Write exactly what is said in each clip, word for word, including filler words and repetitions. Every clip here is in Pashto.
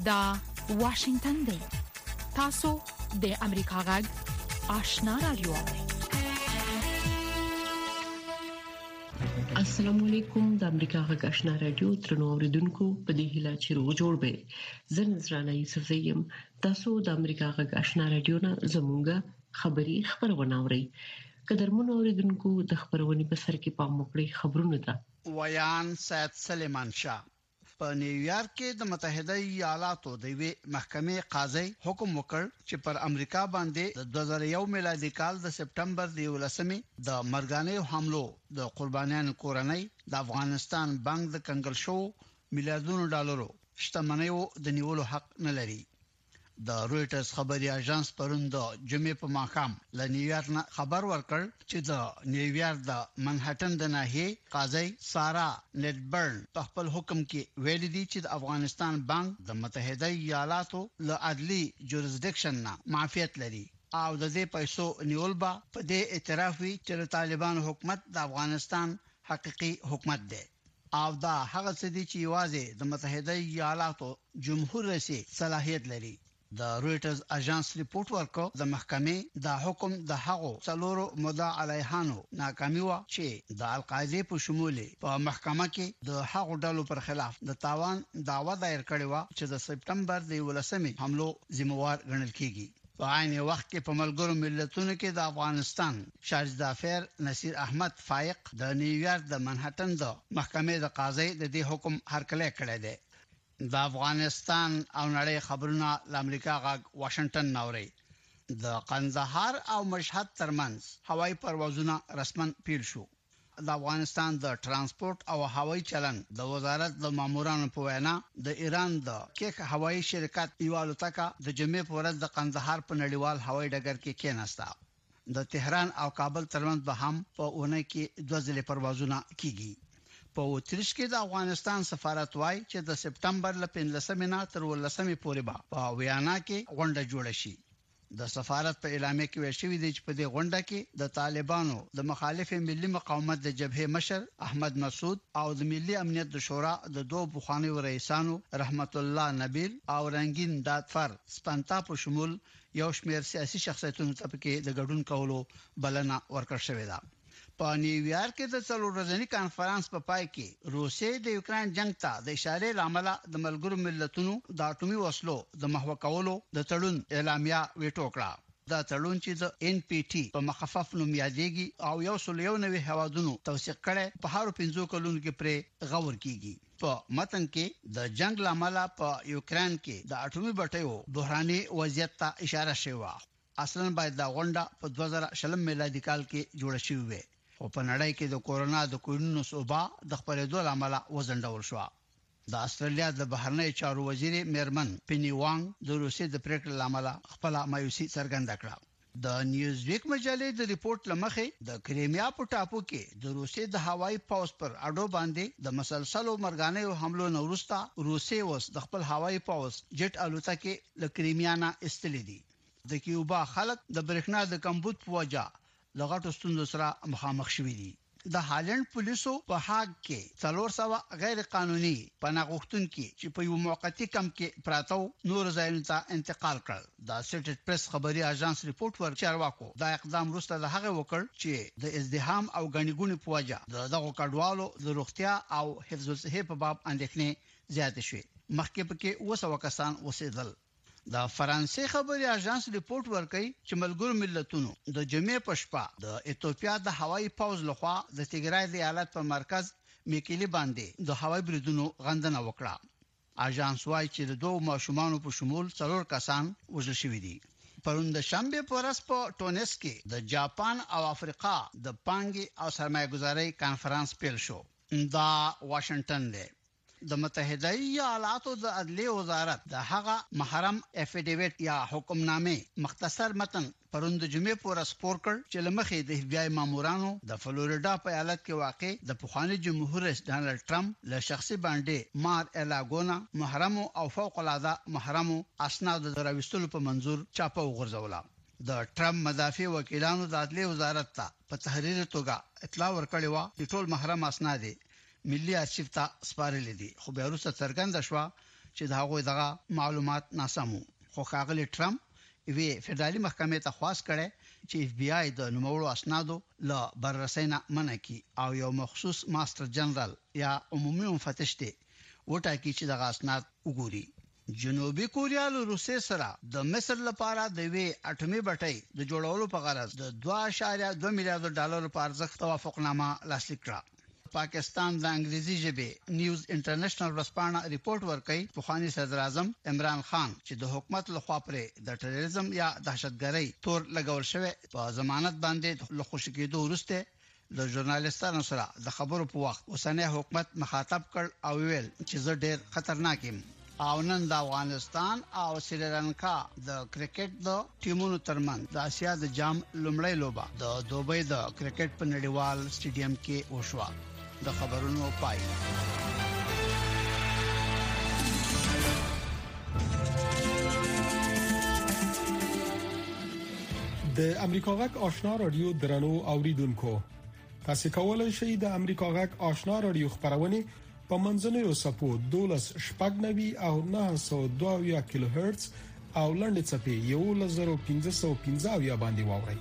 دا واشنگتن دی. تاسو د امریکا غږ آشنا رادیو. السلام علیکم. د امریکا غږ آشنا رادیو ترنو اوریدونکو په دې هیله چې روغ جوړ به. زه نذرانه یوسف زیم. تاسو د امریکا غږ آشنا رادیو نه زموږه خبری خبرونه اورئ. قدرمن اوریدونکو د خبرونې په سر کې پام وکړئ. خبرونه ده ویان سید سلیمان شاه په نیویارک کې د متحده ایالاتو د وی محکمې قاضي حکم وکړ چې پر امریکا باندې د دوه زره یو میلادي کال د سپټمبر د یولسمې د مرګانه حملو د قربانیانو کورنۍ د افغانستان بانک د کنګل شو میلیارډونو ډالرو شتمنیو د نیولو حق نه لري. د رويټرز خبري اژانس پرون د جمعې په ماښام له نیویارک نه خبر ورکړ چې د نیویارک د منهټن د ناحیه قاضي سارا نټبرن په خپل حکم کې ویلي دي چې د افغانستان بانک د متحده ایالاتو له عدلي جورسډکشن نه معافیت لري او د دې پیسو نیول به په دې اعتراف وی چې طالبان حکومت د افغانستان حقيقي حکومت دی او دا هغه څه دي چې یوازې د متحده ایالاتو جمهور رئیس صلاحیت لري. د رويټرز اژانس ریپورت ورکړ د محکمې د حکم د هغو څلورو مدعا علیهانو ناکامي و چې د القاعده په شمول په محکمه کې د هغو ډلو پر خلاف د تاوان دعوه دایر کړې و چې د سپټمبر د یولسمې حملو ذمہوار ګڼل کیږي. په عین وخت کې په ملګرو ملتونو کې د افغانستان شارج دافیر نصیر احمد فائق د نیویارک د منهټن د محکمې د قاضي د دې حکم هرکلی کړی دی. د افغانستان او نړۍ خبرونه د امریکا غږ واشنگټن نوري. د قندهار او مشهد ترمنځ هوایي پروازونه رسمن پیل شو. د افغانستان د ترانسپورت او هوایي چلن د وزارت د مامورانو په وینا د ایران د کیک هوایي شرکت ایوالوتکا د جمعې په ورځ د قندهار په نړیوال هوایي ډګر کې کېناستا. د تهران او کابل ترمنځ به هم په اونۍ کې دوه ځلې پروازونه کیږي. په اتریش کې د افغانستان سفارت وای چې د سپټمبر ل پنځلسمې نه تر ولسمې پورې به په ویانا کې غونډه جوړ شي. د سفارت په اعلامیه کې ویل شوی دی چې په دې غونډه کې د طالبانو د مخالف ملي مقاومت د جبهه مشر احمد مسعود او د ملي امنیت د شورا د دوه بخواني رئیسانو رحمت الله نبیل او رنگین دادفر سپنتا په شمول یو شمېر سیاسي شخصیتونو ته پکې د ګډون کولو بلنه ورکړ شوې ده. په نیویارک کې د څلور ورځني کانفرنس په پای کې روسیې د یوکرين جنگ ته د اشاره لامل د ملګرو ملتونو د اټومي وسلو د محو کولو د تړون اعلامیه ویټو کړه. دا تړون چې د ان پی ټي په مخفف نوم یادېږي او یو سل یو نوي هوادونو توثیق کړي په هارو پنځو کلونو کې پرې غور کیږي. په متن کې د جنگ لامل په یوکرين کې د اټومي بټیو بحراني وضعیت ته اشاره شوی. اصلا باید دا غونډه په دوه زره شل میلادي کال کې جوړه شوې وي. او په نړۍ کې د کورونا د کوډونو صوبا د خپرېدو لامل وزندول شو. د استرالیا د بهرنی چارو وزیر میرمن پینی وانګ د روسیې د پریکړې لامل خپل مایوسي څرګنده کړه. د نیوزویک مجلې د ریپورت لمخې د کریمیا په ټاپو کې د روسیې د هوایي پاوز پر اډو باندې د مسلسلو مرګانه حملو نورستا روسیې اوس د خپل هوایي پاوز جټ الوتکې له کریمیا نه استلې دي. د کیوبا خلک د برېښنا د کمبود په وجه لغټو ستونزو سره مخامخ شوي دي. د هالند پولیسو په هاګ کې څلور سوه غیر قانوني پناه غوښتونکي چې په یو موقتی کمپ کې پراته نور ځایونو ته انتقال کړل. د اسوسییټډ پریس خبري اژانس ریپورت ورکړ چارواکو دا اقدام وروسته له هغه وکړ چې د ازدحام او غنیګونی په وجه دغه کډوالو د روغتیا او حفظ الصحه په باب اندېښنې زیاتې شوې. مخکې پکې اوه سوه کسان اوسېدل. د فرانسې خبري اژانس ریپورت ورکړي چې ملګرو ملتونو د جمعې په شپه د ایتوپیا د هوایي پاوز لخوا د تیګرای د ایالت په مرکز میکلی باندې د هوایي بریدونو غندنه وکړه. اژانس وايي چې د دوه ماشومان په شمول څلور کسان وژل شوي دي. پرون د شنبه په ورځ په ټونس کې د جاپان او افریقا د پانګي او سرمایه‌ګذارۍ کانفرنس پیل شو. دا واشنگټن دی. د متحده ایالاتو د عدلیې وزارت د هغه محرم افیډیویټ یا حکمنامه مختصر متن پرون د جمعې پر سپور کړ چې لمخې د اف بی آی مامورانو د فلوریډا په ایالت کې واقع د پخوانی جمهور رئیس ډانلډ ټرمپ له شخصي باندې مار الاګونا محرم او فوق العاده محرم اسناد دراوستلو په منظور چاپه وغورځوله. د ټرمپ مدافع وکیلانو د عدلیې وزارت ته په تحریر توګه اطلاع ورکړې و چې ټول محرم اسناد ملي ارشیف ته سپارل دي، خو بیا وروسته څرګنده شو چې دا غوي دغه معلومات ناسمو. خو ښاغلي ټرمپ وی فدرالي محکمې ته خواست کړي چې اف بی آی د نوموړو اسنادو له بررسۍ نه منع کړي او یو مخصوص ماستر جنرال یا عمومي مفتش ته وټاکي چې دغه اسناد وګوري. جنوبي کوریا له روسي سره د مصر لپاره د وی اټومي بټۍ د جوړولو په غرض د دوه اعشاریه دوه میلیارډ ډالر په ارزښت توافقنامه لاسلیک کړه. پاکستان د انګریزي ژبې نیوز انټرنیشنل ورسپانه ریپورت ورکړي پخوانی صدر اعظم عمران خان چې د حکومت لخوا پرې د ټیرریزم یا دهشتګرۍ تور لګول شوی په ضمانت باندې له خوشی کېدو وروسته د ژورنالیستانو سره د خبرو په وخت اوسنۍ حکومت مخاطب کړ او ویل چې زه ډېر خطرناک یم. او نن د افغانستان او سریلانکا د کرکټ د ټیمونو ترمنځ د اسیا د جام لومړی لوبه د دوبۍ د کرکټ په نړیوال سټیډیم کې وشوه. د خبرونو پای. د امریکا غږ آشنا رادیو درنو اوریدونکو، تاسو کولای شئ د امریکا غږ آشنا رادیو خبرونه په منځنوي سپو دولس شپږ نوي او نه سو دوه کیلو هرتز او لنډ چپی یو لزر پنځه سو پنځه یا باندې واورئ.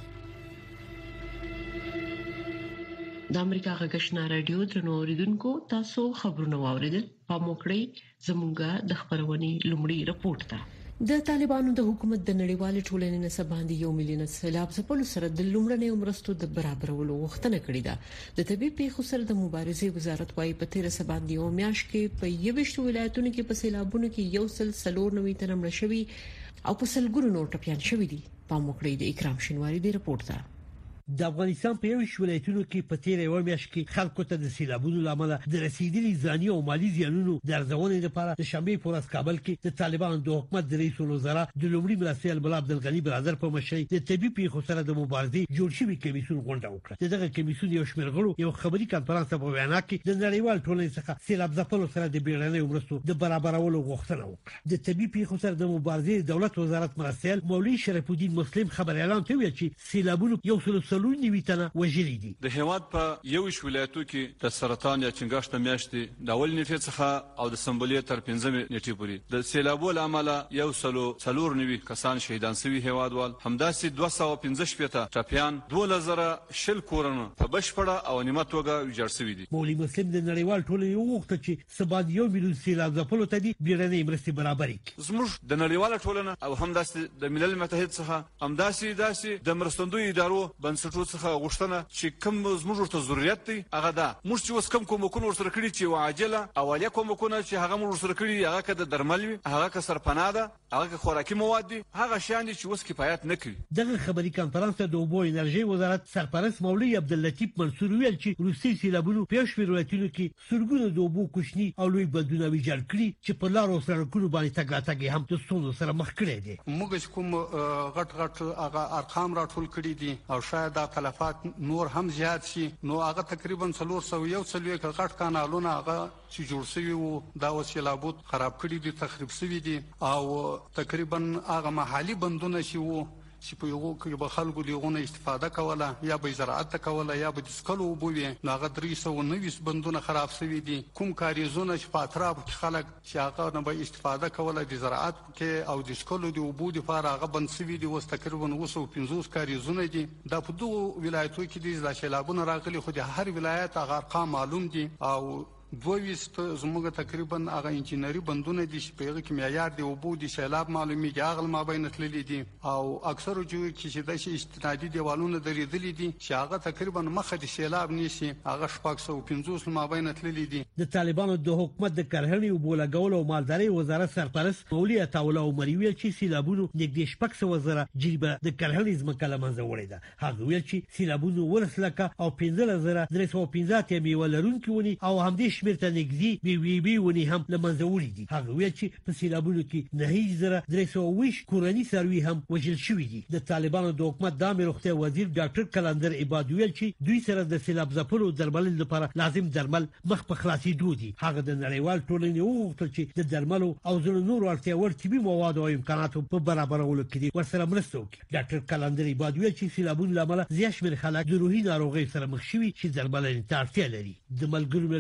د امریکا غږ آشنا رادیو درنو اوریدونکو، تاسو خبرونه واوریدل. په موکړی زموږه د خبرونې لومړی رپورت ده. د طالبانو د حکومت د نړیوال ټولنې نه سباندې یو میلیون سیلاب ځپلو سره د لومړنۍ عمرستو د برابرولو غوښتنه کړې ده. د طبي پیښو سره د مبارزې وزارت وايي په تیر سباندې یو میاشت کې په یوشت ولایتونو کې په سیلابونو کې یو سل سلور نوي تنه مړ شوي او په سلګونو نور ټپيان شوي دي. په موکړی د اکرام شینواری دی رپورت ده. د افغانستان په یو ولایتونو کې په تیر یو میاشت کې خلکو ته د سیلابونو لامل د رسیدلي ځاني او مالی زیانونو د ارزونې لپاره د شنبه په ورځ کابل کې د طالبانو د حکومت د رئیس الوزرا د لومړي مرستیال بل عبدالغنی برادر په مشرۍ د طبي پیښو سره د مبارزې جوړ شوی کمیسیون غونډه وکړه. دغه کمیسیون یو شمېر غړو یو خبري کانفرنس په وینا کې د نړیوال ټولنې څخه سیلاب ځپلو سره د بیړنۍ عمرستو د برابرولو غوښتنه وکړه. د طبي پیښو سره د مبارزې دولت وزارت مرستیال مولوی شریف الدین مسلم خبر اعلان کوي چې سیلابونو یو سل سلور نیوي تنه وژلي دي. د هیواد په یو ولایتو کې د سرطان یا چنګښت میاشتې د اول نیټې څخه او د سمبولې تر پنځمې نیټې پورې د سیلابو لامل یو سلو څلور نیوي کسان شهیدان شوي هیوادوال، همداسې دوه سوه پنځه شپېته ټپيان، دوه زره شل کورونه په بشپړه او نیمه توګه ویجاړ شوي دي. مولوی مسلم د نړیوال ټولنې وغوښتل چې سبا یو میلیون سیلاب ځپلو ته دي بیړنۍ مرستې برابرې کړي. زموږ د نړیواله ټولنه او همداسې د ملل متحد څخه همداسې داسې د مرستندوی ادارو بنسټونو څخه غوښتنه چې کوم زموږ ورته ضرورت دی هغه ده. موږ چې اوس کوم کومکونه ورسره کړي چې عاجله اولیه کومکونه چې هغه موږ ورسره کړي هغه که د درمل وي، هغه که سرپناه ده، هغه که خوراکي مواد دي، هغه شیان دي چې اوس کفایت نه کوي. دغه خبري کانفرنس ته د اوبو انرژي وزارت سرپرست مولوی عبداللطیف منصور ویل چې روسي سیلابونو په شمېر ولایتونو کې سرګونو د اوبو کوچني او لوی بندونه ویجاړ کړي چې په لارو سړکونو باندې تګ راتګ هم د ستونزو سره مخ کړي دي. موږ کوم غټ غټ هغه ارقام راټول کړي دي او شاید دا تلفات نور هم زیات شي، نو هغه تقریبا څلور سوه یو څلوېښت غټ کانالونه هغه چې جوړ شوي وو دا اوس سیلابونو خراب کړي دي، تخریب شوي دي او تقریبا هغه محلي بندونه چې وو چې په یو کې به خلکو دغه استفاده کوله یا به زراعت کوله یا به د سکلو وبوي، نو هغه درې سوه نوي بندونه خراب شوي دي. کوم کاریزونه چې په اطراف کې خلک چې هغه نه به استفاده کوله د زراعت کې او د سکلو د وبو لپاره هغه بند شوي دي. اوس تقریبا اوه سوه پنځوس کاریزونه دي. دا په دغو ولایتو کې دي د سیلابونو راغلي، خو د هر ولایت هغه ارقام معلوم دي او دوه ویست زموږ تقریبا هغه انجینری بندونه دي چې په هغه کې معیار دی او بو دي سیلاب معلومیږي هغه مابین تللی دي او اکثر جو کې چې د شي استنادي دیوالونه درېدلې دي چې هغه تقریبا مخه د سیلاب نشي، هغه شپږ سوه پنځوس مابین تللی دي. د طالبانو د حکومت د کرهڼې او بولګولو او مالدارۍ وزارت سرپرست مولوی عطاالله عمري ویل چې سیلابونو نږدې شپږ سوه زره جریبه د کرهڼې ځمکه له منځه وړې ده. هغه ویل چې سیلابونو ولسلکه او پنځه زره درې سوه پنځه اتیا میوه لرونکي ونې او همدې شمېر ته نږدې بي وي بي ونې هم له منځه وړي دي. هغه ویل چې په سیلابونو کې نهه زره درې سوه اوویشت کورني څاروي هم وژل شوي دي. د طالبانو د حکومت د عامې روغتیا وزیر ډاکټر کلندر عباد ویل چې دوی سره د سیلاب ځپلو درملنې لپاره لازم درمل مخ په خلاصېدو دي. هغه د نړیوال ټولنې وغوښتل چې د درملو او ځینو نورو اړتیا وړ طبي موادو او امکاناتو په برابرولو کې ورسره مرسته وکړي. ډاکټر کلندر عباد ویل چې سیلابونو له امله زیات شمېر خلک د روحي ناروغۍ سره مخ شوي چې درملنې ته اړتیا لري. د ملګرو ملتونو د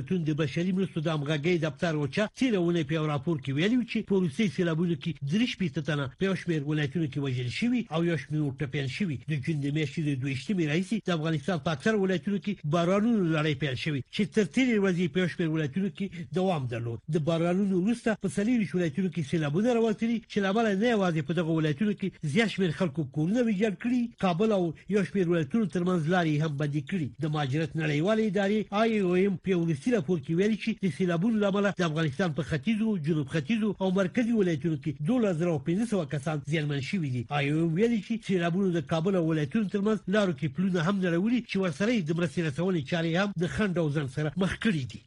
بشري مرستو د همغږي دفتر اوچا تیرونه په راپور کې ویلي چې په روسي سیلابونو کې درش پیټتنه په شمیر ولایتونو کې وژل شوی او یو شمیر ټپیان شوی د جون د میاشتې د دویشتمې راځي د افغانستان په اکثر ولایتونو کې بارانونو لړۍ پیل شوی چې تر تیرې ورځې په شمیر ولایتونو کې دوام درلود د بارانونو وروسته په سلیری ولایتونو کې سیلابونه راوتلي چې لامل نه یوازې په دغه ولایتونو کې زیات شمیر خلکو کورونه ویجاړ کړي کابل او یو شمیر ولایتونو ترمنځ لارې هم بندي کړي د مهاجرت نړیوالې ادارې آی او ایم په ولسی راپور کې ویلي چې د سیلابونو لامل د افغانستان په ختیځو جنوب ختیځو او مرکزي ولایتونو کې دوه زره پنځه سوه کسان زیانمن شوي دي آی او ایم ویلي چې سیلابونو د کابل او ولایتونو ترمنځ لارو کې پلونه هم نړولي چې ورسره د مرستې رسونې چارې هم د خنډ او ځنډ سره مخ کړي دي.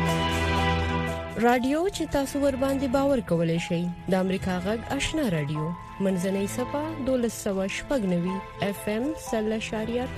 رادیو چې تاسو ور باندې باور کولای شئ د امریکا غږ آشنا رادیو منځنۍ صفه دولس سوه شپږ نوي اف ام سل شاریه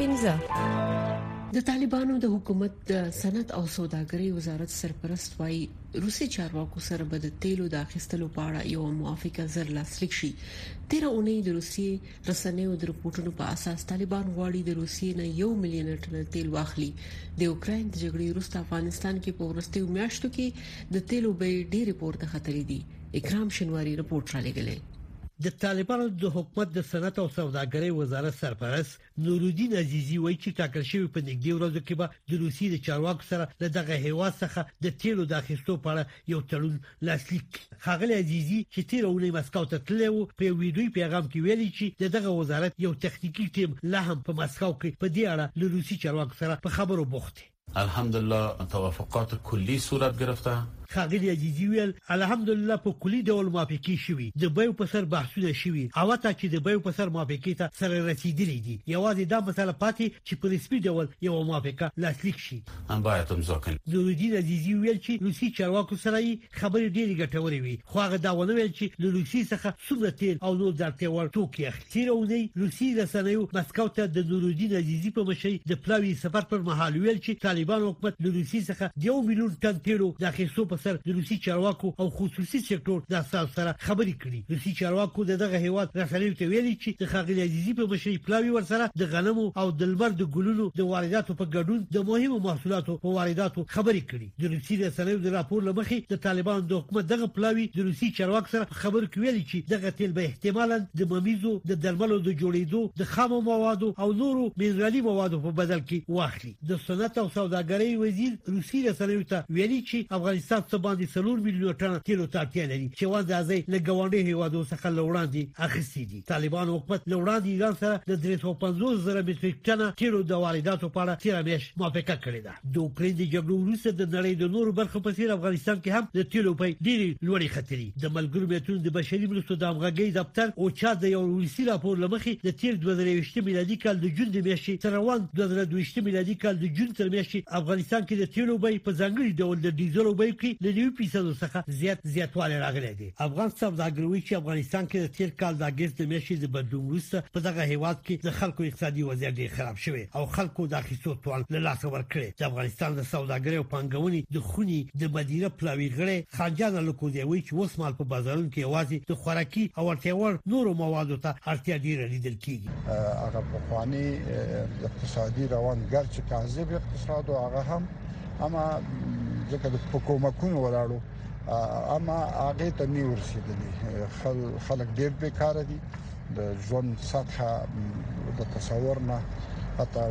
پنځه. د طالبانو د حکومت د صنعت او سوداګرۍ وزارت سرپرست وايي روسي چارواکو سره به د تیلو د اخیستلو په اړه یو موافقه زر لاسلیک شي. تیر اونۍ د روسي رسنیو د رپورټونو په اساس طالبان غواړي د روسي نه یو میلیون ټن تیل واخلي. د اوکرين د جګړې وروسته افغانستان کې په ورستیو میاشتو کې د تیلو بیې ډېر پورته خطرې دي. اکرام شنواری رپورټ را لګلې. د طالبانو د حکومت د صنعت او سوداګرۍ وزارت سرپرست نورالدین عزیزی وایي چې ټاکل شوی په نږدې ورځو کې به د روسي د چارواکو سره له دغه هیواد څخه د تیلو د اخیستو په اړه یو تړون لاسلیک. ښاغلی عزیزی چې تیر اونۍ مسکو ته تللی و په ویډیوي پیغام کې ویلي چې د دغه وزارت یو تخنیکی ټیم لا هم په مسکو کې په دې اړه له روسي چارواکو سره په خبرو بوخت. الحمدلله توافقات کلی صورت گرفته. خاغلی عزیزی ویل الحمدلله په کلی ډول موافقه شوې د بیو په سر بحثونه شوي او تا چې د بیو په سر موافقه ته سره رسیدلې دي یوازې دا مسله پاتې چې په رسمي ډول یو موافقه لاسلیک شي. ان باید امضا کړي. نورالدین عزیزی ویل چې روسي چارواکو سره خبرې ډېرې ګټورې وي خو هغه دا ونه ویل چې له روسي څخه څومره تیل او نور درته ور توکي اخلي. ونې روسي رسنیو مسکو ته د نورالدین عزیزی په مشرۍ د پلاوی سفر پر مهال ویل چې طالبان حکومت له روسي څخه یو میلیون ټن تیلو د اخیستو په سر د روسي چارواکو او خصوصي سکتور د اساس سره خبرې کړي. روسي چارواکو دغه هیواد رسنیو ته ویلي چې د خاغلی عزیزی په مشرۍ پلاوی ورسره د غنمو او د لمر د ګلونو د وارداتو په ګډون د مهمو محصولاتو په وارداتو خبرې کړي. د روسي رسنیو د راپور لمخې د طالبان د حکومت دغه پلاوی د روسي چارواکو سره خبرې کوي چې دغه تیل به احتمالاً د ممیزو د درملو د جوړېدو د خامو موادو او نورو مینرالي موادو په بدل کې واخلي. د صنعت او سوداګرۍ وزیر روسي رسنیو ته ویلي چې افغانستان څخه باندې څلور میلیون ټن تیلو ته اړتیا لري چې واځي له ګاونډي هیوادو څخه لوړاندې اخیستي دي. طالبان حکومت لوړاندې ایران سره د درې سوه پنځوس زره متریک ټن تیلو د وارداتو په اړه تیر میاشت موافقه کړې ده. د اوکرين د جګړې وروسته د نړۍ د نورو برخو په څیر افغانستان کې هم د تیلو په ډېری لوړې خطرې. د ملګرو ملتونو د بشري مرستو د همغږي دفتر او چا د یو روسي راپور لمخې د تیر دوه زره یوویشت میلادي کال د جون د میاشتې تر روان دوه زره دوه ویشت میلادي کال د جون تر میاشتې افغانستان کې د تیلو بیې په ځانګړي ډول د ډیزل بیې کې له نوي فیصد څخه زیات زیاتوالی راغلی دی. افغان سوداګروي چې افغانستان کې د تیر کال د اگست د میاشتې د بدلون وروسته په دغه هیواد کې د خلکو اقتصادي وضعیت ډېر خراب شوی او خلکو د اخیستو توان له لاسه ورکړي. د افغانستان د سوداګرۍ او پانګونې د خوني د مدیره پلاوی غړي خانجان لکوزی وایي چې اوس مال په بازارونو کې یوازې د خوراکي او اړتیاوړ نورو موادو ته اړتیا ډېره لیدل کیږي. هغه په خواني اقتصادي روان ګرځي کاذب اقتصاد او هغه هم اما ځکه د حکومتونو ولاړو اما هغه ته نه ورسېدلې. خلک ډېر بیکاره دي د ژوند سطحه د تصور نه حتی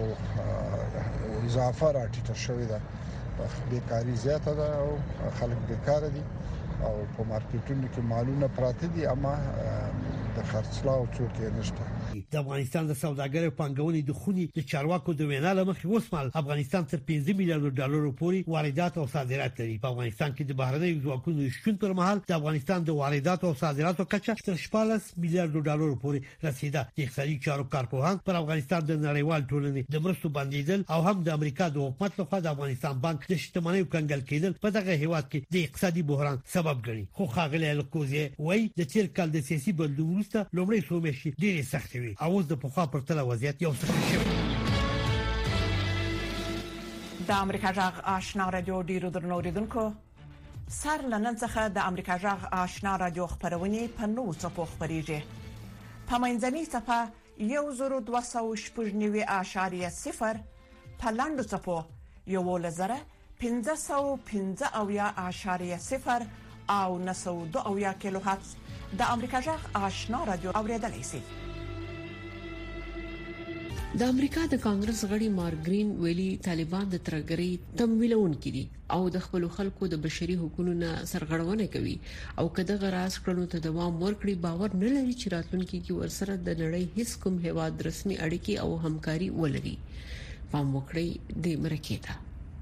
اضافه راټیټه شوې ده بیکاری زیاته ده او خلک بیکاره دي او په مارکیټونو کې مالونه پراته دي اما د خرڅلاو څوک یې نشته. د افغانستان د سوداګرۍ پانګونې د خوني د چارواکو د وینا لمخې وسمال افغانستان تر پنځه میلیارډ ډالر پورې واردات او صادرات لري. په افغانستان کې د بهرنیو ځواکونو شتون پر مهال د افغانستان د واردات او صادراتو کچه تر شپږ میلیارډ ډالر پورې رسیده. د اقتصادي چارو کارپوهان پر افغانستان د نړیوال ټولنې د مرستو بندیدل او هم د امریکا د حکومت لخوا د افغانستان بانک د شتمنیو کنګل کېدل په دغه هیواد کې د اقتصادي بحران سبب ګڼي. خو خاغلی الکوزی وایي د تیر کال د سیاسي بدلون وروسته لومړی څو میاشتې ډېرې سختې وي او اوس د پخوا پر تله وضعیت یو څه شوی. د امریکا جغ آشنا رادیو ډیرو درنو اوریدونکو سر لنن څخه د امریکا جغ آشنا رادیو خبرونه په نو څپو خبريږي. په منځني صفه یو زرو دوه سوه شپږ نوي اعشاریه صفر په لاندو څپو یو لزره پنځه سوه پنځه اویا اعشاریه صفر او نه سوه دوه اویا کیلو هرتز د امریکا جغ آشنا رادیو اوریدلای شئ. د امریکا د کانګرس غړي مارګرین ویلي طالبان د ترګری تمویلون کړي او د خپل خلکو د بشري حقوقو سرغړونه کوي او کله غراس کړنو ته دوام ورکړي باور نه لري چې راتلونکي کې ورسره د نړۍ هیڅ کوم هیواد رسمي اړیکې او همکاري ولري. پام وکړئ د مرکه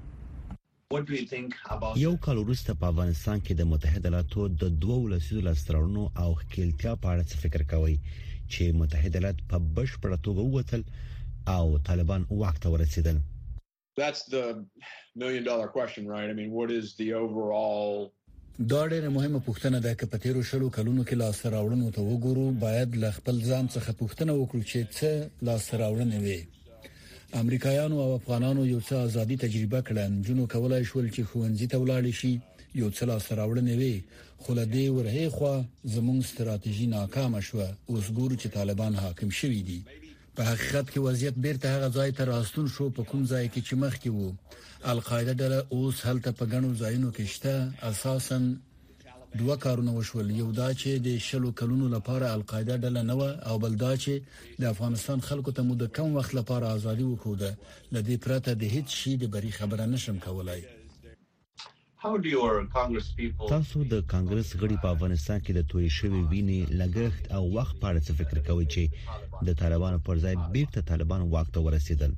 یو کال وروسته په افغانستان کې د متحده ایالاتو د دوه لسیزو لاسترونو او خپلتیا په اړه څه فکر کوي چې متحده ایالات په بشپړه توګه ووتل او طالبان واک ته ورسېدل. That's the million dollar question, right? I mean, what is the overall دا ډېره مهمه پوښتنه ده چې په تیرو شلو کلونو کې لاس راوړنو ته وګورو. باید ل خپل ځان څخه پوښتنه وکړو چې څه لاس راوړنې وي. امریکایانو او افغانانو یو څه ازادي تجربه کړه، جنو کولای شول چې خوندزي ته ولاړ شي، یو څه لاس راوړنې وي، خو له دې ورهي خو زموږ ستراتیژي ناکام شوه. اوس ګورو چې طالبان حاکم شوي دي. په حقیقت کې وضعیت بیرته هغه ځای ته راستون شو په کوم ځای کې چې مخکې وو. القاعده ډله اوس هلته په ګڼو ځایونو کې شته. اساساً دوه کارونه وشول، یو دا چې د شلو کلونو لپاره القاعده ډله نه و، او بل دا چې د افغانستان خلکو ته مو د کم وخت لپاره ازادي وکړه. لدې پرته د هیڅ شي د بری خبره نشم کولای. تاسو د کانګرس غړي په افغانستان کې د توی شوی وینې لګښت او وخت په اړه څه فکر کوي چې د طالبانو پر ځای بیرته طالبان واک ته ورسېدل؟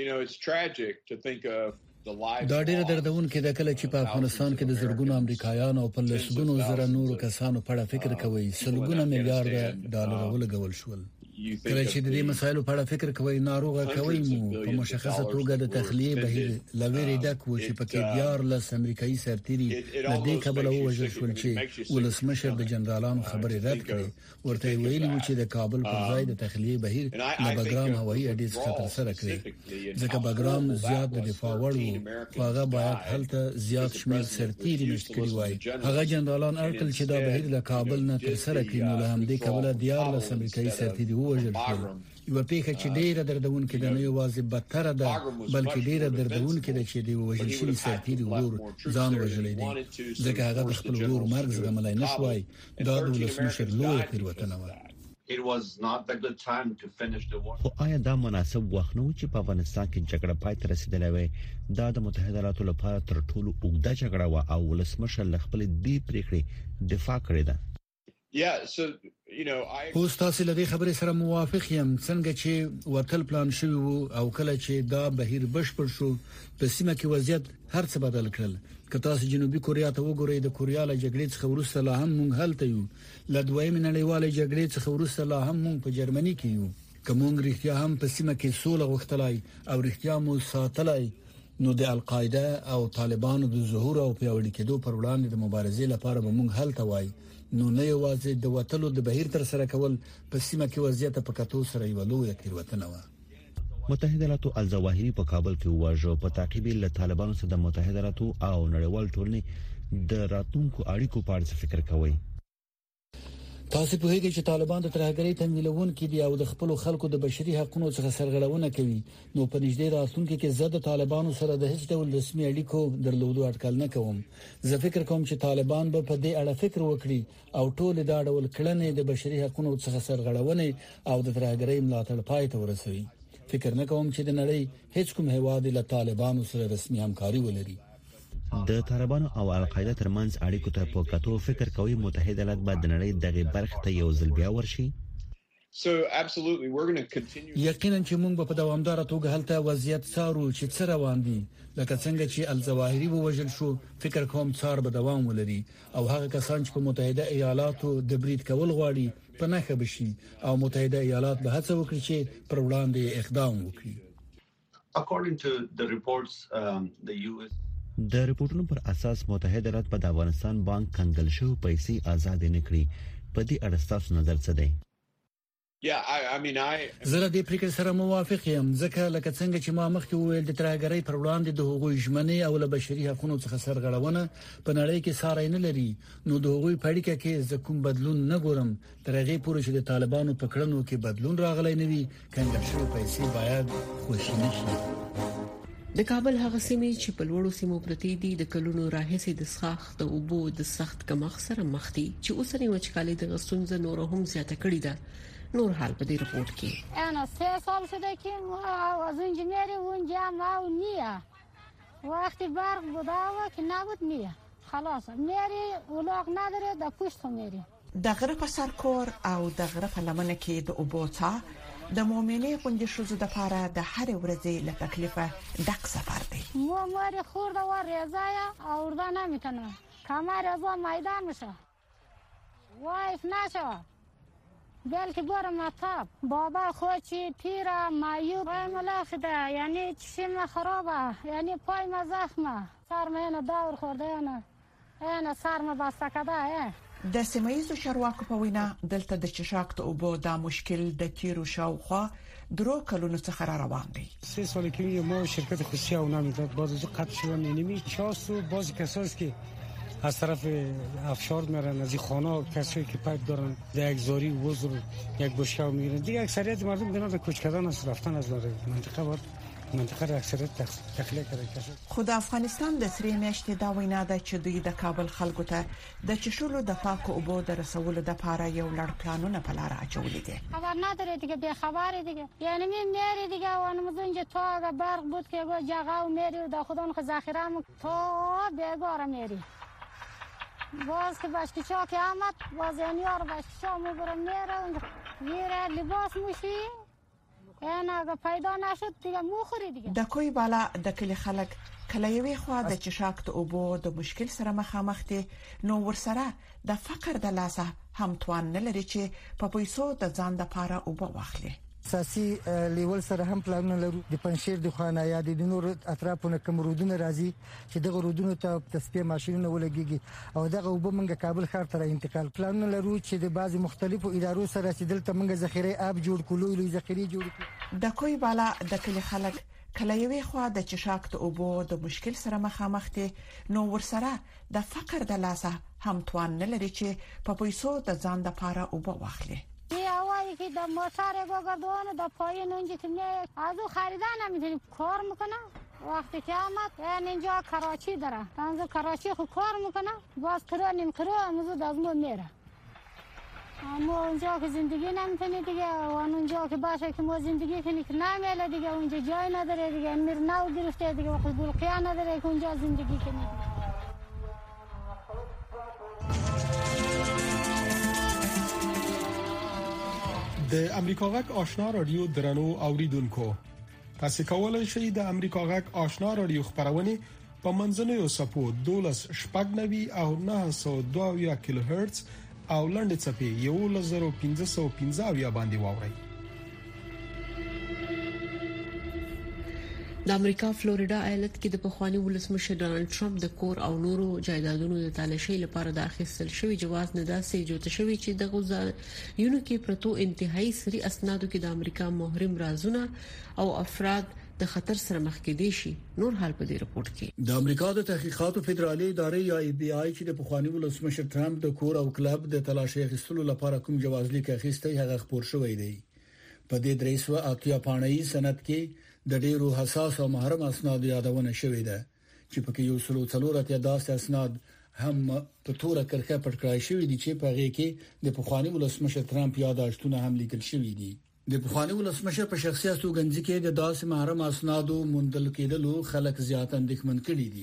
دا ډېر دردونکې ده کله چې په افغانستان کې د زړګونو امریکایانو او په لسګونو زره نورو کسانو په اړه فکر کوي. سلګونه میلیارډ ډالر ولګول شول. کله چې د دې مسایلو په اړه فکر کوي ناروغه کوي مو په مشخصه توګه د تخلیه بهیر لويري ډک و چې پکې دیار لس امریکایي سرتيري د دې کبله وژل شول چې ولسمشر د جنرالانو خبرې رد کړې. ورته ویلي و چې د کابل پر ځای د تخلیه بهیر د بګرام هوایي اډې څخه تر سره کړي، ځکه بګرام زیات د دفاع وړ و. هغه باید هلته زیات شمیر سرتيري نشټ کړی وای. هغه جنرالان ارکل چې دا بهیر د کابل نه تر سره کړي، نو له همدې کبله دیار لس امریکایي سرتيري وژل شول. یو پیښه چې ډیره دردونکې ده، نه یوازې بدتره ده بلکې ډیره دردونکې ده چې دی وژل شوی سرتیري ورور ځان وژلی دی، ځکه هغه د خپل ورور مرګ زغملای نه شوای. دا د ولسمشر لویه تېروتنه وه. خو آیا دا مناسب وخت نه و چې په افغانستان کې جګړه پای ته رسیدلې وای؟ دا د متحده ایالاتو لپاره تر ټولو اوږده جګړه و او ولسمشر له خپل دې پریکړې دفاع کړې ده. Yeah, so you know I اوس تاسو له دې خبرې سره موافق یم. څنګه چې وتل پلان شوی وو او کله چې دا بهیر بشپړ شو په سیمه کې وضعیت هر څه بدل کړل. که تاسو جنوبي کوریا ته وګورئ، د کوریا له جګړې څخه وروسته لا هم مونږ هلته یو. له دویمې نړیوالې جګړې څخه وروسته لا هم مونږ په جرمني کې یو. کومونږ رښتیا هم په سیمه کې سوله غوښتلای او رښتیا مو ساتلای، نو د القاعده او طالبانو د ظهور او پیاوړي کېدو پر وړاندې د مبارزې لپاره به مونږ هلته وای. نو نه یوازې د وټلو د بهیر تر سره کول په سیمه کې وضعیت په کتو سره یو لوی تیروتنه و. متحده ایالاتو الظواهری په کابل کې وواژه. په تعقیب له طالبانو سره د متحده ایالاتو او نړیوال ټولنې د راتلونکو اړیکو په اړه فکر کوي. تاسو په هغه چې طالبان د ترهګرۍ تمویلون کې دي او د خپل خلکو د بشري حقوقو څخه سرغړونه کوي، نو په نږدې راتلونکي کې زه د طالبانو سره د هیڅ ډول رسمي اړیکو درلودو اټکل نه کوم. زه فکر کوم چې طالبان به په دې اړه فکر وکړي او ټول دا ډول کړنې د بشري حقوقو څخه سرغړونه او د ترهګرۍ ملاتړ پای ته ورسوي. فکر نه کوم چې د نړۍ هیڅ کوم هیواد له طالبانو سره رسمي همکاري ولري. د طالبانو او القاعده ترمنځ اړیکو ته په کتو فکر کوي متحده ایالات به د نړۍ دغه برخه ته یو ځل بیا ورشي. So absolutely we're going to continue. یقینا چې موږ په دوامدار توګه هلته وضعیت څارو چې څه روان دي. لکه څنګه چې الظواهری ووژل شو، فکر کوم څار به دوام ولري او هغه کسان چې په متحده ایالاتو د برید کول غواړي په نخښه بشي او متحده ایالات به هڅه وکړي چې پر وړاندې اقدام وکړي. According to the reports, um, the U S د ریپورتونو پر اساس متحده ایالات په افغانستان بانک کنګل شو پیسې آزاد نه کړې. په دې اړه تاسو نظر څه دی؟ Yeah, I I mean I زه د پریکړې سره موافق یم، ځکه لکه څنګه چې ما مخکې وویل د ترهګرۍ پر وړاندې د حقوقي ژمنې او له بشري حقوقو څخه سرغړونه په نړۍ کې ساري نه لري. نو د حقوقي پړیکه کې ز کوم بدلون نه ګورم تر هغه پورې چې د طالبانو په کړنو کې بدلون راغلی نه وي. کنګل شوی پیسې باید خوشی نشي. د کابل هغه سیمې چې په لوړو سیمو پرتې دي د کلونو راهیسې د ښاخ د اوبو د سخت کمښت سره مخ دي چې اوسنی وچکالي د غستونځ نور هم زیاته کړې ده. نور حال په دې رپورت کې انا سه سال شده که از انجینری اونجا ما و نیه وقتی برق بوده و که نبود میه خلاص میری اولاغ نداره د پشت میری د غره په سر کور او د غره په لمنه کې د اوبو څا د مؤمنې غونډې شوزو د پاره د هر ورځې له تکلیفه ډک سفر دی. مو مری خورده و ریزایا اورده نمیتونه کمر ازا میدان میشه وایف نشه بلکه برم مطاب بابا خوچی پیره مایوب پای ملافده یعنی چشم خرابه یعنی پای ما زخمه سرم اینو دور خورده اینو اینو سرم بسته کده. د سیمایي چارواکو په وینا دلته د چشاک ته اوبو دا مشکل د تیرو شاوخوا درو کلونو څخه را روان دی. سه سال که ما شرکت خصوصی او نمیداد باز از قطع شدن اینمی چاست و باز کساست که از طرف افشار میرن از این خانه کسایی که پایپ دارن در یک زاری وزر یک بشکه میگیرن دیگه اکثریت مردم دینا در کوچ کردن است رفتن از منطقه باید منطقه را اکثریت تخلیه کرده. خود افغانستان د سری میاشتې دا وینا ده چې دوی د کابل خلکو ته د چشولو د پاکو اوبو د رسولو د پاره یو لړ پلانونه په لار اچولي دي. خبر نداره دیگه بی خبره دیگه یعنی می میری دیگه وانم زنج تو اگه برق بود که گو جاغا و میری و دا خودون خ ذخیره م تو بیگاره میری باز که باشکی چا که آمد باز یار باشکی چا میبرم میره میره لباس موشی اینا اگه پیدا نشد دیگه موخوری دیگه. د کوی بالا د کلی خلک کله یوې خوا د چشاک ته اوبو د مشکل سره مخامخ دي نو ورسره د فقر د لاسه هم توان نه لري چې په پیسو د ځان د پاره اوبو واخلي. ساسي لیول سره هم پلان لرو د پنځیر د خانه یا د نور اطرافونو کوم رودونه راځي چې دغه رودونو ته تصفیه ماشينونه ولګيږي او دغه وب منګه کابل ښار ته انتقال پلان لرو چې د بعضي مختلفو ادارو سره چې دلته منګه ذخیره آب جوړ کولو لوی ذخیره جوړ کړو. د کوی بالا د کلی خلک کله یوې خوا د چشاک ته اوبو د مشکل سره مخامخ دي نو ورسره د فقر د لاسه هم توان نه لري چې په پیسو د ځان د پاره اوبو واخلي. یه اوایی که در موتر گردونه در پایین اونجا که می از او خریدن نمیتونی کار میکنه وقتی که آمد یعنی اینجا کراچی داره تنظر کراچی خود کار میکنه باز کرا نیم کرا امروز از ما میره اما اونجا که زندگی نمیتونی دیگه وان اونجا که باشه که ما زندگی کنی که نمیله دیگه اونجا جای نداره دیگه میر نو گرفته دیگه وقت بلقیه نداره که اونجا زندگی کنی. د امریکا غک آشنا رادیو درنو اوریدونکو تاسو کولای شئ د امریکا غک آشنا رادیو خبرونه په منځنوي سپو دولس شپږ نوي او نه سوه دوه کیلو هرتز او لنډ چپی یو لزر پنځه سوه پنځه باندې واورئ. د امریکا فلوریډا ایالت کې د پخوانی ولسمشر ډانلډ ټرمپ د کور او نورو جایدادونو د تالاشۍ لپاره د اخیستل شوی جواز نه داسې جوړ شوی چې د غوښتنو کې پرتو انتهایی سری اسنادو کې د امریکا مهرم رازونه او افراد د خطر سره مخ کې دي شي. نور حال په دې رپورت کې د امریکا د تحقیقاتو فدرالي ادارې یا ای بی آی چې د پخوانی ولسمشر ټرمپ د کور او کلب د تلاشۍ اخیستلو لپاره کوم جواز لیک اخیستی هغه خبر شوی دی. په دې درې سوه اتیا پاڼې سند کې د ډیرو حساس او محرم اسناد یادونه شوې ده چې پکې یو سلو څلور اتیا داسې اسناد هم په توره کرخه پټ کړای شوې دي چې په هغه کې د پخوانی ولسمشر ټرمپ یاداشتونه هم لیکل شوې دي. د پخوانی ولسمشر په شخصي استوګنځي کې د داسې محرم اسنادو موندل کېدلو خلک زیات اندېښمن کړي دي.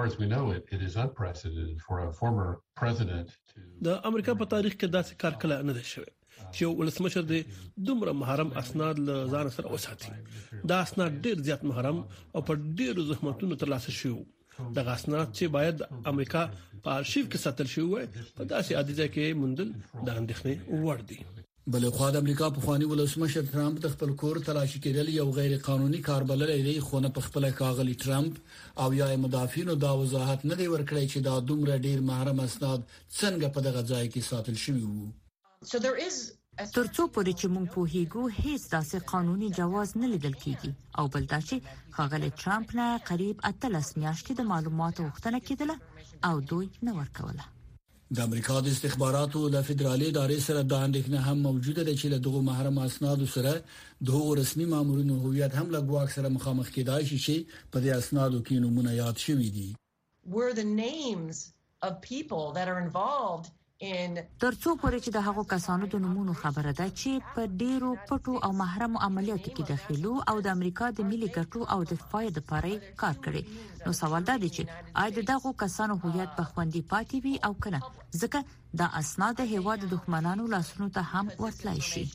د امریکا په تاریخ کې داسې کار کله نه دی شوی چې ولسمشر د دومره محرم اسناد له ځان سره وساتي. دا اسناد ډیر زیات محرم او په ډیرو زحمتونو ترلاسه شوی. د اسناد چې باید امریکا په آرشیف کې ساتل شوی وي په داسې عادیزه کې موندل د اندېښنې وړ دي. بل خو د امریکا په خواني ولسمشر ټرمپ د خپل کور تلاشي کېدل یو غیر قانوني کار بللی دی خو نه په خپل کاغلی ټرمپ او یا مدافعینو دا وضاحت نه دی ورکړی چې دا دومره ډیر محرم اسناد څنګه په دغه ځای کې ساتل شوی وو. ترڅو پورې چې موږ په هیګو هیڅ داسې قانوني جواز نه لیدل کیږي او بل دا چې خاغلی ټرمپ نه قریب اتلس میاشتې د معلوماتو غوښتنه کېدله او دوی نه ورکوله. د امریکا د استخباراتو د فدرالي ادارې سره د اندېښنه هم موجوده ده چې له دغه محرم اسنادو سره د رسمي مامورینو هویت هم له ګواښ سره مخامخ کېدای شي چې په دې اسنادو کې نمونه یاد شوي دي. Were the names of people that are involved in ترڅو پورې چې د هغو کسانو د نومونو خبره ده چې په ډیرو پټو او محرم عملیاتو کې داخلو او د امریکا د ملي ګټو او دفاع لپاره کار کړي، نو سوال دا دی چې آیا دغه کسانو هویت په خوندي پاتې وي او کنه، ځکه د اسناد هیواد د دښمنانو لاسونو ته هم ورتلای شي.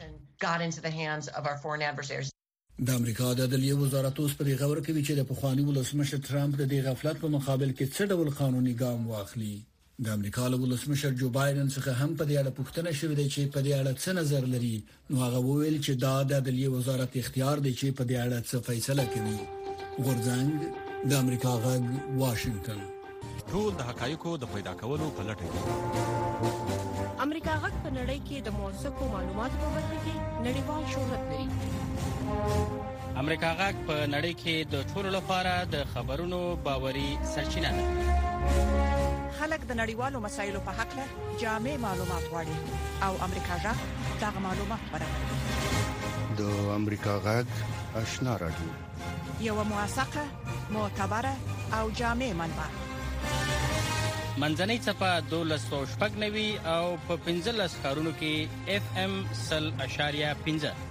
د امریکا د عدلیه وزارت اوس په خبر کوي چې د پخوانی ولسمشر ټرمپ د دې غفلت په مقابل کې څه ډول قانوني ګام واخلي. د امریکا له ولسمشر جو بایدن څخه هم په دې اړه پوښتنه شوې ده چې په دې اړه څه نظر لري، نو هغه وویل چې دا د عدلیه وزارت اختیار دی چې په دې اړه څه فیصله کوي. غورځنګ د امریکا غږ واشنگټن. ټول د حقایقو د پیدا کولو په لټه کې. امریکا غږ په نړۍ کې د موثقو معلوماتو په برخه کې نړیوال شهرت لري. امریکا غږ په نړۍ کې د ټولو لپاره د خبرونو باوري سرچینه ده. خلک د نړیوالو مسایلو په حق له جامع معلومات غواړي او امریکا غږ دغه معلومات برابروي. د امریکا غږ آشنا رادیو یو موثقه، معتبره او جامع منبع. منځنۍ صفه دولس سو شپږ نوي او په پنځلس ښارونو کې اف ام سل اشاریه پنځه.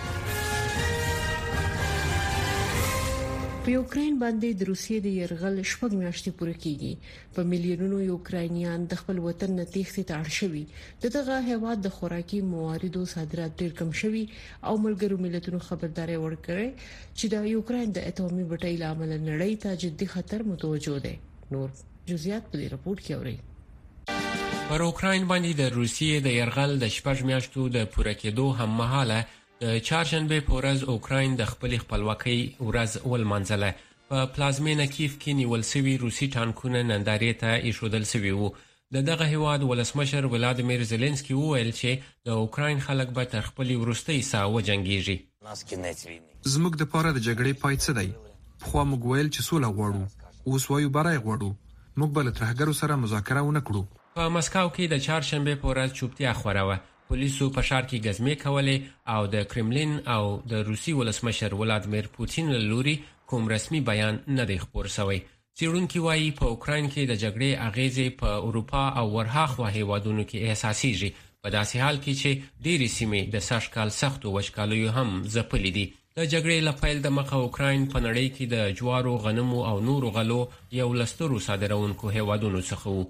په یوکرين باندې د روسیې د يرغل شپږ میاشتې پوره کیږي. په میلیونونو یوکراینیان د خپل وطن نه تېښتې ته اړ شوي. دغه هیواد د خوراکي مواردو صادرات ډېر کم شوي او ملګرو ملتونو خبرداري ورکړې چې د یوکرين د اټومي بټۍ لامل نړۍ ته جدي خطر متوجه دی. نور جزئیات په دې راپور کې اورئ. پر اوکراین باندې د روسیې د يرغل د شپږ میاشتو د پوره کېدو هم مهاله د چهارشنبه په ورځ اوکراین د خپل خپلواکۍ ورځ ولمانځله. په پلازمینه کیف کې نیول شوی روسي ټانکونه نندارې ته ایښودل شوي وو. د دغه هیواد ولسمشر ولادیمیر زيلنسکي وویل چې د اوکراین خلک به تر خپل وروستۍ ساه وجنګيږي. زموږ د پاره د جګړې پای څه دی؟ خو موږ ویل چې سوله غواړو، اوس وایو برای غواړو. موږ بل ترهګرو سره مذاکره ونه کړو. په مسکو کې د چهارشنبه په ورځ چوپتیا خوره وه. پولیسو په ښار کې غزمې کولې او د کرملین او د روسي ولسمشر ولادیمیر پوتین له لوري کوم رسمي بیان نه دی خپور شوی. څېړونکي وایي په اوکراین کې د جګړې اغیزې په اروپا او ورهاخوا هیوادونو کې احساسېږي، په داسې حال کې چې ډېرې سیمې د سږ کال سختو وچکالیو هم ځپلې دي. د جګړې له پیل د مخه اوکراین په نړۍ کې د جوارو، غنمو او نورو غلو یو له سترو صادروونکو هیوادونو څخه و.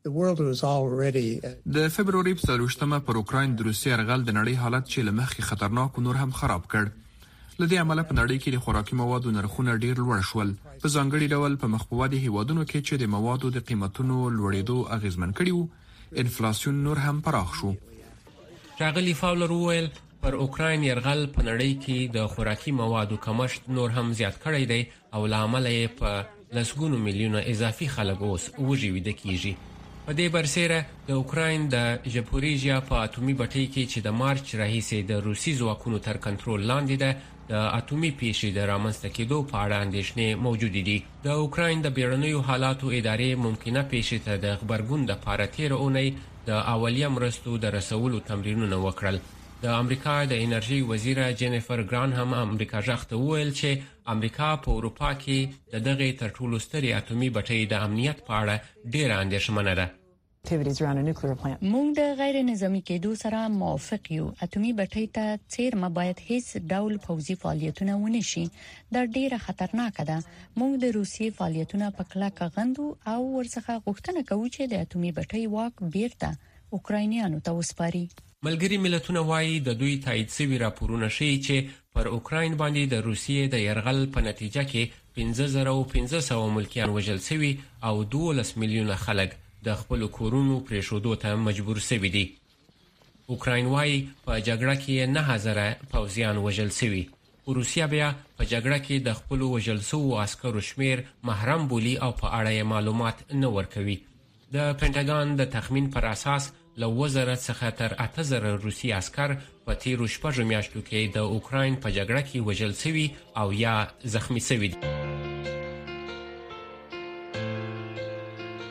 د فبروري په څلوېښتمه پر اوکراین د روسي يرغل د نړۍ حالت چې له مخکې خطرناک نور هم خراب کړ. لدې عمله په نړۍ کې د خوراکي موادو نرخونه ډیر لوړ شول، په ځانګړي ډول په مخ په ودې هیوادونو کې چې د موادو د قیمتونو لوړېدو اغیزمن کړي وو، انفلاسیون نور هم پراخ شو. ښاغلي فاولر وویل پر اوکراین يرغل په نړۍ کې د خوراکي موادو کمښت نور هم زیات کړی دی او له امله یې په لسګونو میلیونه اضافي خلک اوس وږي ویده کیږي. په دې برسېره د اوکراین د ژپوریژیا په اټومي بټۍ کې چې د مارچ راهیسې د روسي ځواکونو تر کنټرول لاندې ده، د اټومي پیښې د رامنځته کېدو په اړه اندېښنې موجودې دي. د اوکراین د بیړنیو حالاتو ادارې ممکنه پیښې ته د غبرګون لپاره تېره اونۍ د اولیه مرستو د رسولو تمرینونه وکړل. د امریکا د انرژي وزیره جینیفر ګرانهم امریکا غږ ته وویل چې امریکا په اروپا کې د دغه تر ټولو سترې اټومي بټۍ د امنیت په اړه ډېره اندېښمنه ده. موږ د غیر نظامی کېدو سره موافق یو. اټومي بټۍ ته څیرمه باید هیڅ ډول پوځي فعالیتونه ونه شي. دا ډیره خطرناک ده. موږ د روسي فعالیتونه په کلکه غندو او ورڅخه غوښتنه کوو چې د اټومي بټۍ واک بیرته اوکراینیانو ته وسپاري. ملګري ملتونه وایي د دوی تایید شوي راپورونه ښیي چې پر اوکراین باندې د روسیې د يرغل په نتیجه کې پنځه زره او پنځه سوه ملکیان وژل شوي او دولس میلیونه خلک د خپل کورونو پریښودو ته مجبور شوي دي. اوکراین وایي په جګړه کې نه زره پوځیان وژل شوي. روسیا بیا په جګړه کې د خپل وژل شوو عسکرو شمیر محرم بولی او په اړه معلومات نه ورکوي. د پینټاګان د تخمین پر اساس له اووه زره څخه تر اته زره روسي عسکر په تیرو شپږو میاشتو کې د اوکراین په جګړه کې وژل شوي او یا زخمی شوي دي.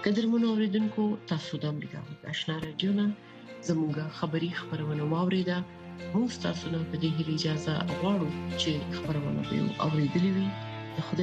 قدرمنو اوریدونکو تاسو د امریکا غږ آشنا رادیو نه زموږه خبری خبرونه واوریده. موږ تاسو ته په دې اجازه غواړو چې خبرونه به اوریدلې وي.